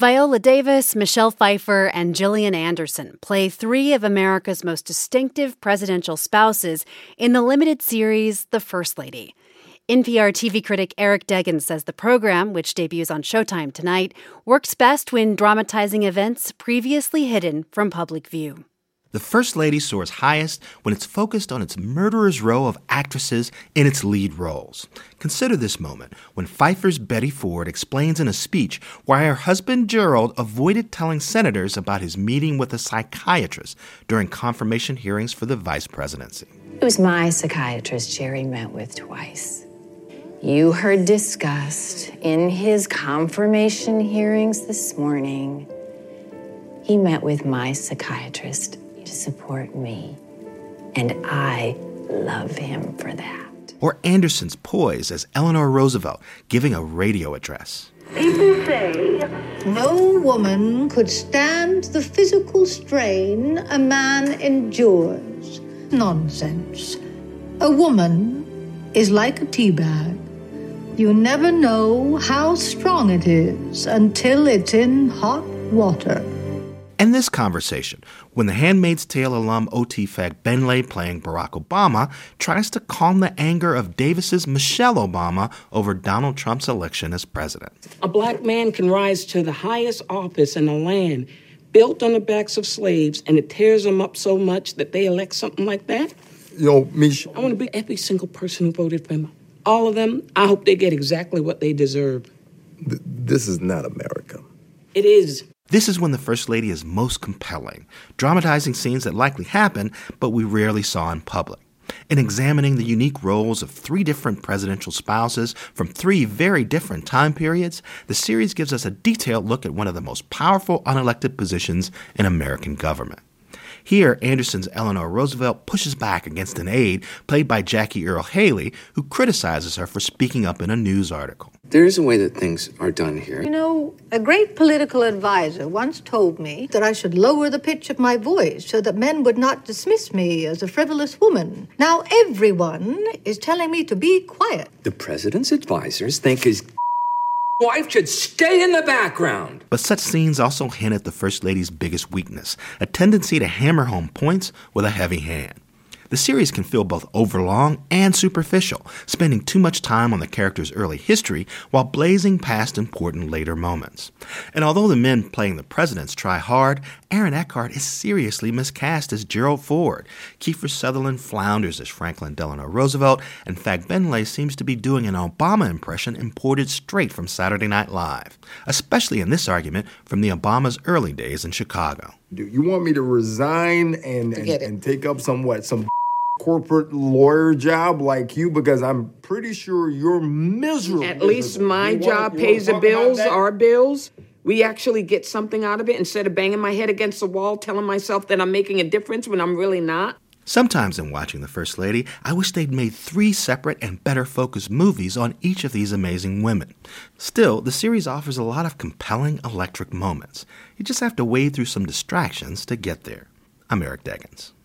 Viola Davis, Michelle Pfeiffer, and Gillian Anderson play three of America's most distinctive presidential spouses in the limited series The First Lady. NPR TV critic Eric Deggans says the program, which debuts on Showtime tonight, works best when dramatizing events previously hidden from public view. The First Lady soars highest when it's focused on its murderer's row of actresses in its lead roles. Consider this moment when Pfeiffer's Betty Ford explains in a speech why her husband Gerald avoided telling senators about his meeting with a psychiatrist during confirmation hearings for the vice presidency. It was my psychiatrist Jerry met with twice. You heard discussed in his confirmation hearings this morning. He met with my psychiatrist to support me, and I love him for that. Or Anderson's poise as Eleanor Roosevelt giving a radio address. People say no woman could stand the physical strain a man endures. Nonsense. A woman is like a tea bag. You never know how strong it is until it's in hot water. And this conversation, when The Handmaid's Tale alum O.T. Fagbenle playing Barack Obama tries to calm the anger of Davis's Michelle Obama over Donald Trump's election as president. A black man can rise to the highest office in the land, built on the backs of slaves, and it tears them up so much that they elect something like that? Mish. I want to be every single person who voted for him. All of them, I hope they get exactly what they deserve. This is not America. It is. This is when the First Lady is most compelling, dramatizing scenes that likely happened, but we rarely saw in public. In examining the unique roles of three different presidential spouses from three very different time periods, the series gives us a detailed look at one of the most powerful unelected positions in American government. Here, Anderson's Eleanor Roosevelt pushes back against an aide, played by Jackie Earle Haley, who criticizes her for speaking up in a news article. There is a way that things are done here. You know, a great political advisor once told me that I should lower the pitch of my voice so that men would not dismiss me as a frivolous woman. Now everyone is telling me to be quiet. The president's advisors think his wife should stay in the background. But such scenes also hint at the First Lady's biggest weakness, a tendency to hammer home points with a heavy hand. The series can feel both overlong and superficial, spending too much time on the character's early history while blazing past important later moments. And although the men playing the presidents try hard, Aaron Eckhart is seriously miscast as Gerald Ford. Kiefer Sutherland flounders as Franklin Delano Roosevelt, and Fagbenle seems to be doing an Obama impression imported straight from Saturday Night Live, especially in this argument from the Obama's early days in Chicago. Do you want me to resign and take up some corporate lawyer job like you, because I'm pretty sure you're miserable. At least my job pays the bills, our bills. We actually get something out of it instead of banging my head against the wall, telling myself that I'm making a difference when I'm really not. Sometimes in watching The First Lady, I wish they'd made three separate and better focused movies on each of these amazing women. Still, the series offers a lot of compelling, electric moments. You just have to wade through some distractions to get there. I'm Eric Deggans.